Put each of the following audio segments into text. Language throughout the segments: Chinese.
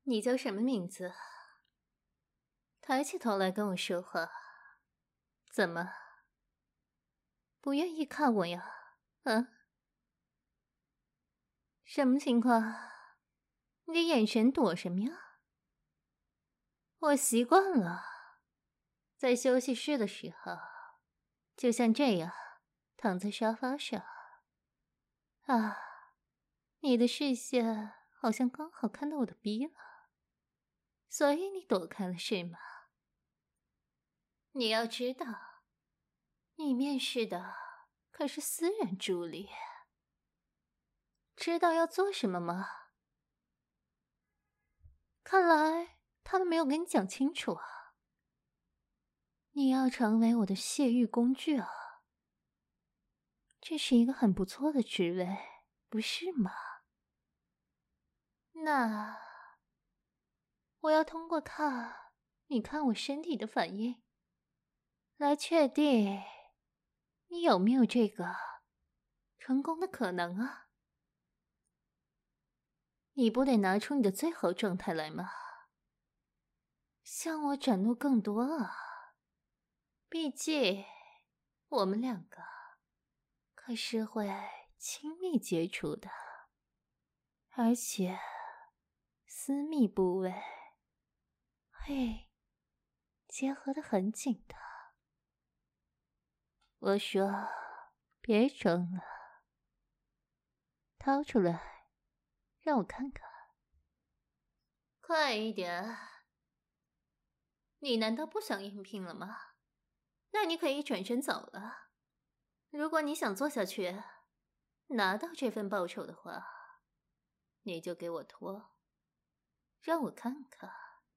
你叫什么名字？抬起头来跟我说话。怎么？不愿意看我呀？啊？什么情况？你的眼神躲什么呀？我习惯了，在休息室的时候，就像这样躺在沙发上。啊，你的视线好像刚好看到我的逼了，所以你躲开了是吗？你要知道，你面试的可是私人助理，知道要做什么吗？看来他们没有跟你讲清楚啊。你要成为我的泄欲工具啊，这是一个很不错的职位，不是吗？那我要通过你看我身体的反应，来确定你有没有这个成功的可能啊。你不得拿出你的最好状态来吗？向我展露更多啊，毕竟我们两个可是会亲密接触的，而且私密部位会结合得很紧的。我说别装了，掏出来让我看看。快一点！你难道不想应聘了吗？那你可以转身走了。如果你想做下去，拿到这份报酬的话，你就给我脱，让我看看。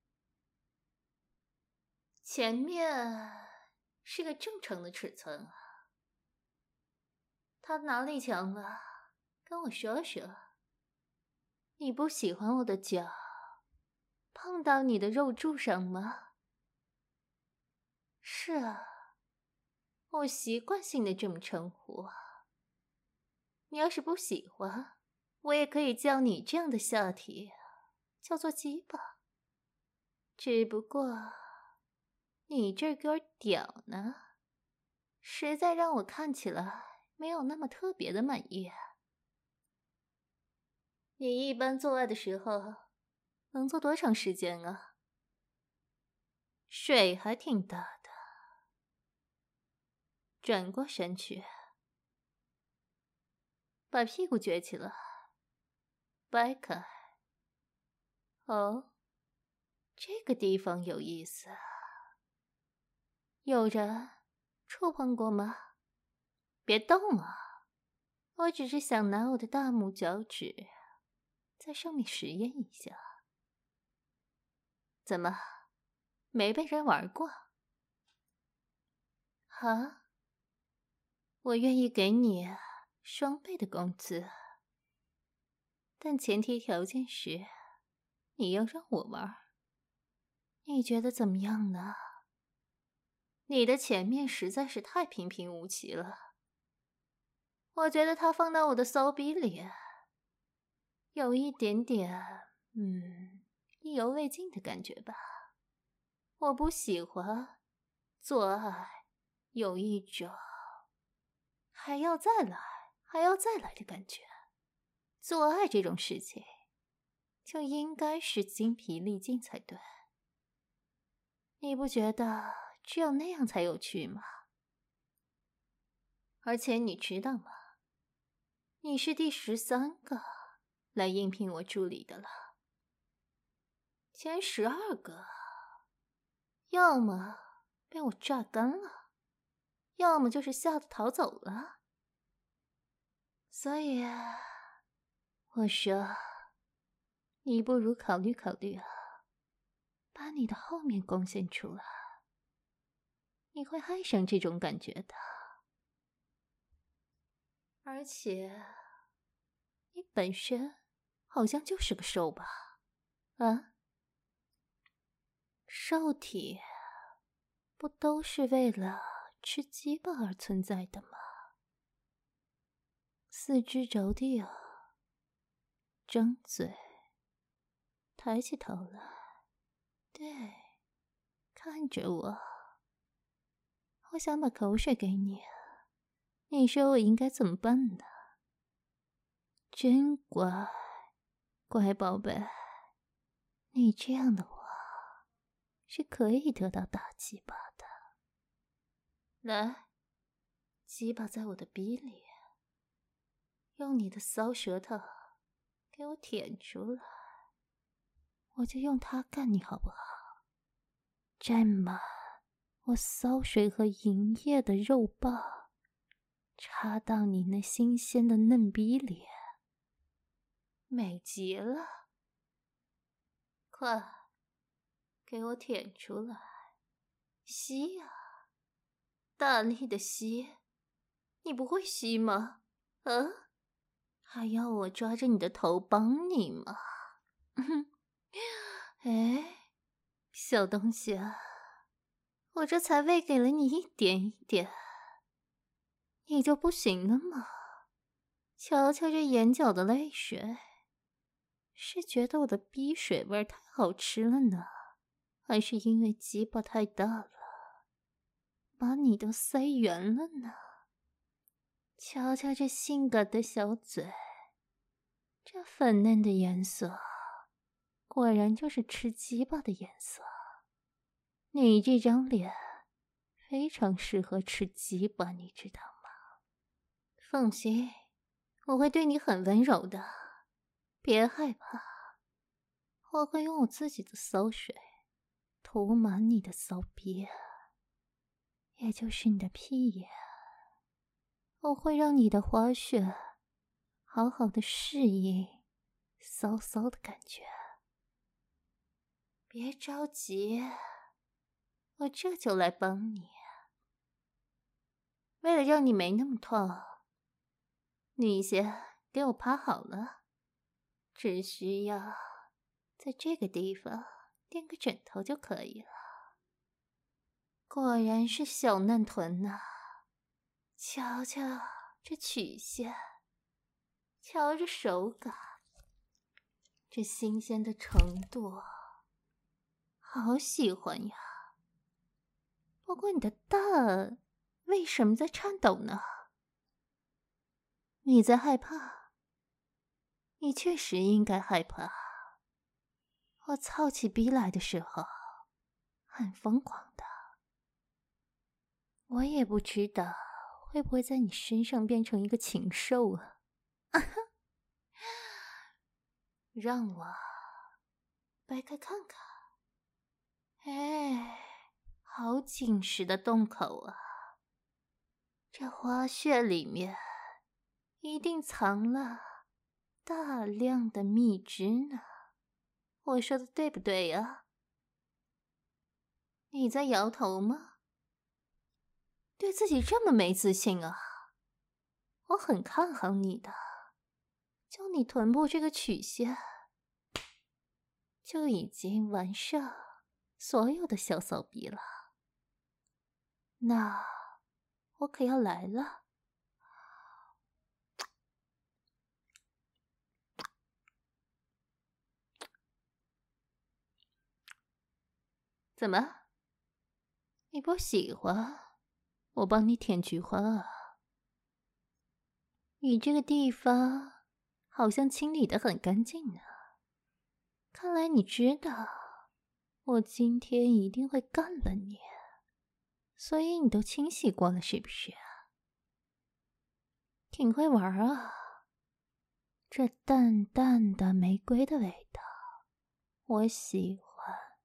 前面是个正常的尺寸啊，他哪里强了？跟我说说。你不喜欢我的脚碰到你的肉柱上吗？是啊，我习惯性的这么称呼。你要是不喜欢，我也可以叫你这样的下体叫做鸡巴。只不过你这根屌呢，实在让我看起来没有那么特别的满意。你一般做爱的时候能做多长时间啊？水还挺大的。转过身去，把屁股撅起来，掰开。哦，这个地方有意思啊。有人触碰过吗？别动啊，我只是想拿我的大拇脚趾在上面实验一下。怎么，没被人玩过？啊？我愿意给你双倍的工资，但前提条件是你要让我玩。你觉得怎么样呢？你的前面实在是太平平无奇了，我觉得它放到我的骚逼里有一点点意犹未尽的感觉吧。我不喜欢做爱有一种还要再来还要再来的感觉。做爱这种事情就应该是精疲力尽才对，你不觉得只有那样才有趣吗？而且你知道吗？你是第13个来应聘我助理的了，前12个要么被我榨干了，要么就是吓得逃走了。所以我说，你不如考虑考虑啊，把你的后面贡献出来，你会爱上这种感觉的。而且你本身好像就是个兽吧？啊？兽体不都是为了吃鸡巴而存在的吗？四肢着地啊，张嘴， 抬起头来，对，看着我。我想把口水给你，你说我应该怎么办呢？真乖，乖宝贝，你这样的我是可以得到大鸡巴的。来，鸡巴在我的逼里，用你的骚舌头给我舔出来，我就用它干你好不好？沾满我骚水和银液的肉棒插到你那新鲜的嫩逼里，美极了！快，给我舔出来，吸呀，大力的吸！你不会吸吗？还要我抓着你的头帮你吗？哎，小东西啊，我这才喂给了你一点一点，你就不行了吗？瞧瞧这眼角的泪水，是觉得我的逼水味太好吃了呢，还是因为鸡巴太大了，把你都塞圆了呢？瞧瞧这性感的小嘴，这粉嫩的颜色，果然就是吃鸡巴的颜色。你这张脸非常适合吃鸡巴，你知道吗？放心，我会对你很温柔的，别害怕。我会用我自己的骚水涂满你的骚逼，也就是你的屁眼。我会让你的花穴好好的适应骚骚的感觉。别着急，我这就来帮你。为了让你没那么痛，你先给我趴好了，只需要在这个地方垫个枕头就可以了。果然是小嫩臀呐，瞧瞧这曲线，瞧这手感，这新鲜的程度，好喜欢呀。不过你的蛋为什么在颤抖呢？你在害怕？你确实应该害怕。我操起逼来的时候，很疯狂的。我也不知道会不会在你身上变成一个禽兽啊！让我掰开看看。哎，好紧实的洞口啊！这花穴里面一定藏了大量的蜜汁呢。我说的对不对呀？你在摇头吗？对自己这么没自信啊？我很看好你的，就你臀部这个曲线，就已经完胜所有的小骚逼了。那我可要来了。怎么？你不喜欢我帮你舔菊花啊？你这个地方好像清理得很干净呢。看来你知道我今天一定会干了你，所以你都清洗过了是不是啊？挺会玩啊，这淡淡的玫瑰的味道，我喜欢。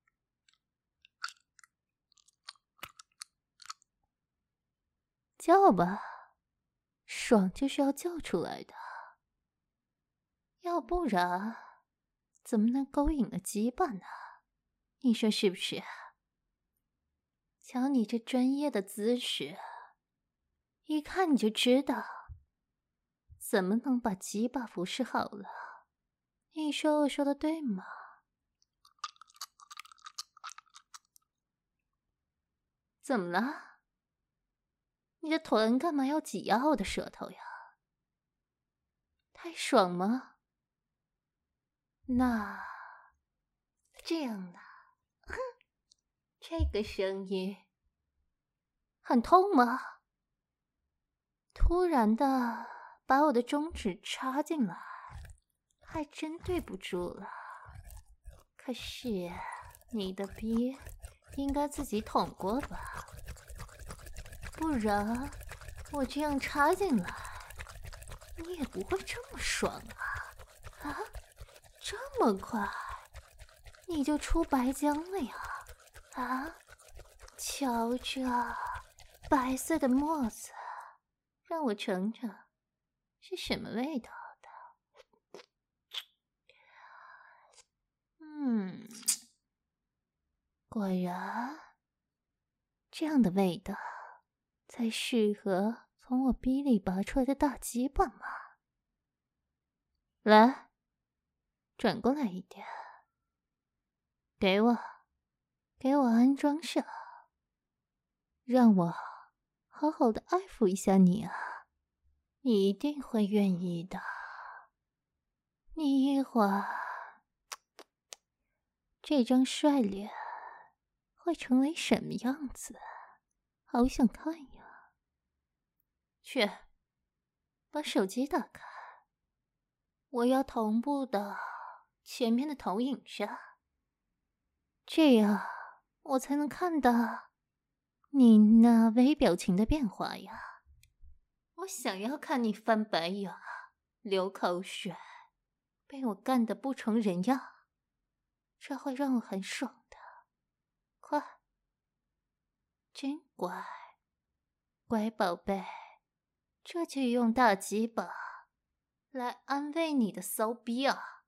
叫吧，爽就是要叫出来的，要不然怎么能勾引了鸡巴呢？你说是不是？瞧你这专业的姿势，一看你就知道怎么能把鸡巴服侍好了。你说我说的对吗？怎么了？你的臀干嘛要挤压我的舌头呀？太爽吗？那这样的，这个声音很痛吗？突然的把我的中指插进来，还真对不住了。可是你的逼应该自己捅过吧？不然我这样插进来，你也不会这么爽啊！啊，这么快你就出白浆了呀？啊，瞧这白色的沫子，让我尝尝是什么味道的。果然，这样的味道才适合从我逼里拔出来的大鸡巴嘛。来，转过来一点，给我安装上，让我好好的爱抚一下你啊，你一定会愿意的。你一会儿这张帅脸会成为什么样子？好想看呀！去，把手机打开，我要同步的前面的投影上，这样我才能看到你那微表情的变化呀。我想要看你翻白眼、流口水，被我干得不成人样，这会让我很爽的。快，真乖，乖宝贝，这就用大鸡巴来安慰你的骚逼啊！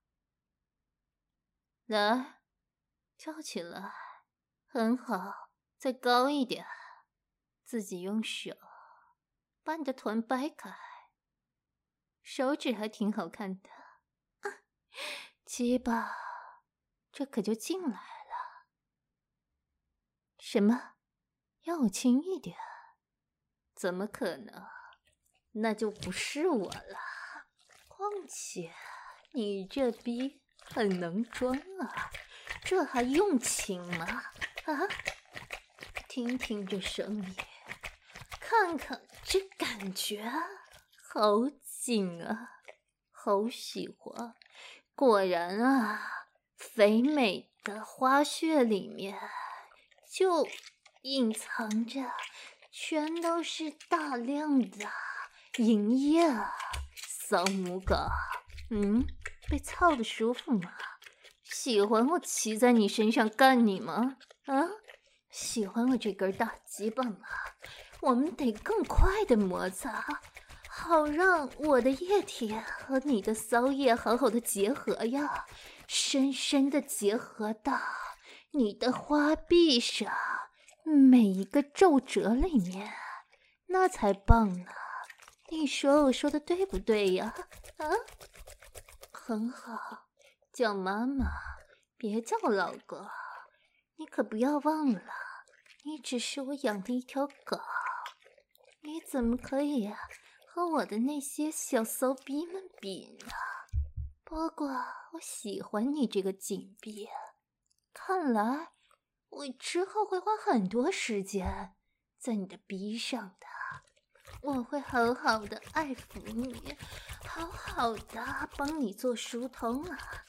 来，叫起来，很好，再高一点，自己用手把你的臀掰开，手指还挺好看的。鸡巴，这可就进来了。什么？要我轻一点？怎么可能？那就不是我了。况且你这逼很能装啊，这还用轻吗？啊！听听这声音，看看这感觉，好紧啊，好喜欢。果然啊，肥美的花穴里面就隐藏着全都是大量的营液啊！骚母狗，被操的舒服吗？喜欢我骑在你身上干你吗？啊，喜欢我这根大鸡巴吗？我们得更快的摩擦，好让我的液体和你的骚液好好的结合呀，深深的结合到你的花臂上每一个皱褶里面，那才棒呢。你说我说的对不对呀？啊，很好，叫妈妈，别叫老公。你可不要忘了，你只是我养的一条狗，你怎么可以和我的那些小骚逼们比呢？不过我喜欢你这个紧逼，看来我之后会花很多时间在你的逼上的。我会好好的爱抚你，好好的帮你做疏通啊，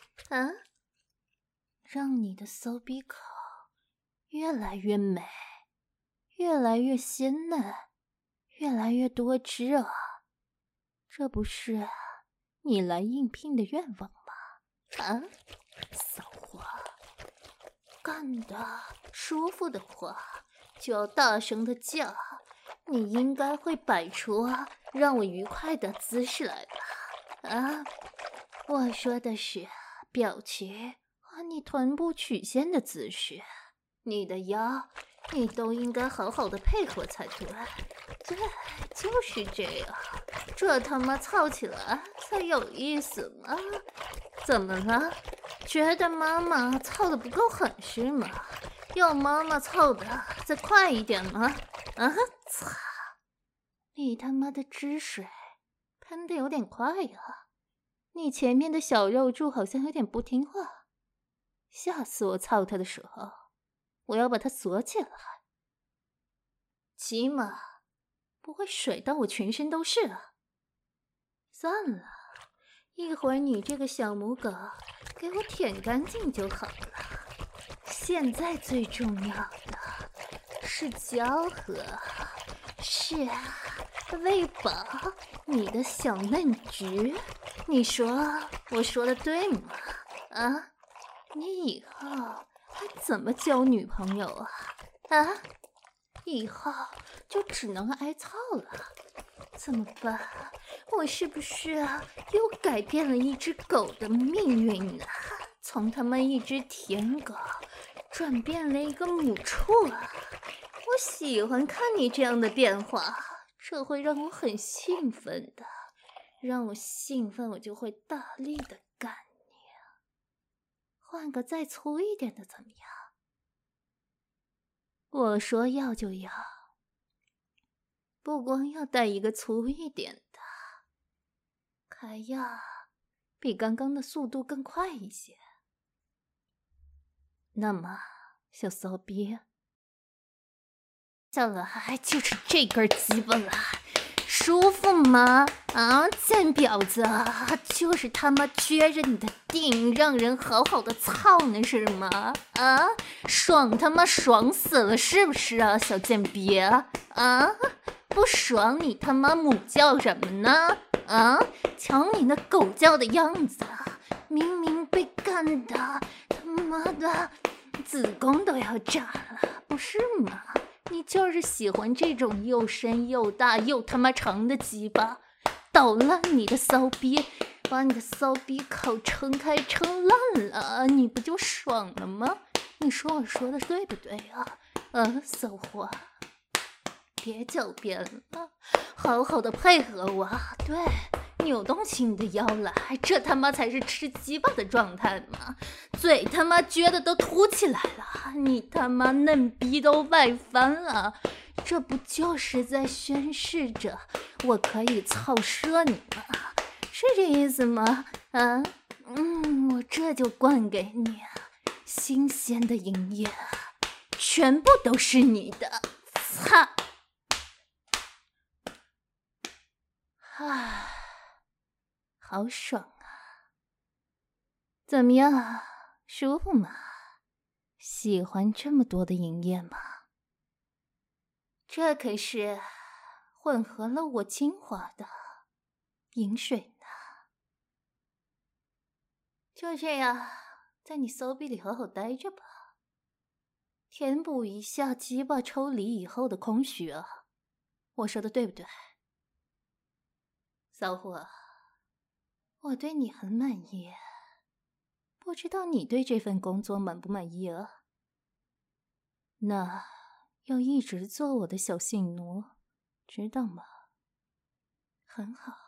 让你的骚逼口越来越美，越来越鲜嫩，越来越多汁啊！这不是你来应聘的愿望吗？啊，骚货，干得舒服的话就要大声的叫。你应该会摆出让我愉快的姿势来吧？啊，我说的是表情和你臀部曲线的姿势，你的腰你都应该好好的配合才对。对，就是这样，这他妈操起来才有意思嘛！怎么了？觉得妈妈操的不够狠是吗？要妈妈操的再快一点吗？啊！操！你他妈的汁水喷的有点快呀！你前面的小肉柱好像有点不听话， 下次我操他的时候，我要把他锁起来，起码不会水到我全身都是啊。算了，一会儿你这个小母狗给我舔干净就好了。现在最重要的是交合，是喂饱你的小嫩菊。你说我说的对吗？啊，你以后还怎么交女朋友啊？啊，以后就只能挨操了。怎么办？我是不是又改变了一只狗的命运呢？从他妈一只舔狗转变了一个母畜啊！我喜欢看你这样的变化，这会让我很兴奋的。让我兴奋，我就会大力的干你。换个再粗一点的怎么样？我说要就要，不光要带一个粗一点的，还要比刚刚的速度更快一些。那么，小骚逼，再来就是这根鸡巴了，舒服吗？啊，贱婊子，就是他妈撅着你的腚，让人好好的操呢是吗？啊，爽他妈爽死了是不是啊，小贱逼啊？不爽你他妈母叫什么呢？啊，瞧你那狗叫的样子，明明被干的他妈的子宫都要炸了，不是吗？你就是喜欢这种又深又大又他妈长的鸡巴，捣烂你的骚逼，把你的骚逼口撑开撑烂了，你不就爽了吗？你说我说的对不对啊？骚货，别狡辩了，好好的配合我，对，扭动起你的腰来，这他妈才是吃鸡巴的状态嘛！嘴他妈撅的都凸起来了，你他妈嫩逼都外翻了，这不就是在宣示着我可以操射你吗？是这意思吗？我这就灌给你新鲜的营业，全部都是你的，操！啊，好爽啊！怎么样，舒服吗？喜欢这么多的营业吗？这可是混合了我精华的饮水呢。就这样，在你骚逼里好好待着吧，填补一下鸡巴抽离以后的空虚啊！我说的对不对？骚货，我对你很满意，不知道你对这份工作满不满意啊？那要一直做我的小性奴，知道吗？很好。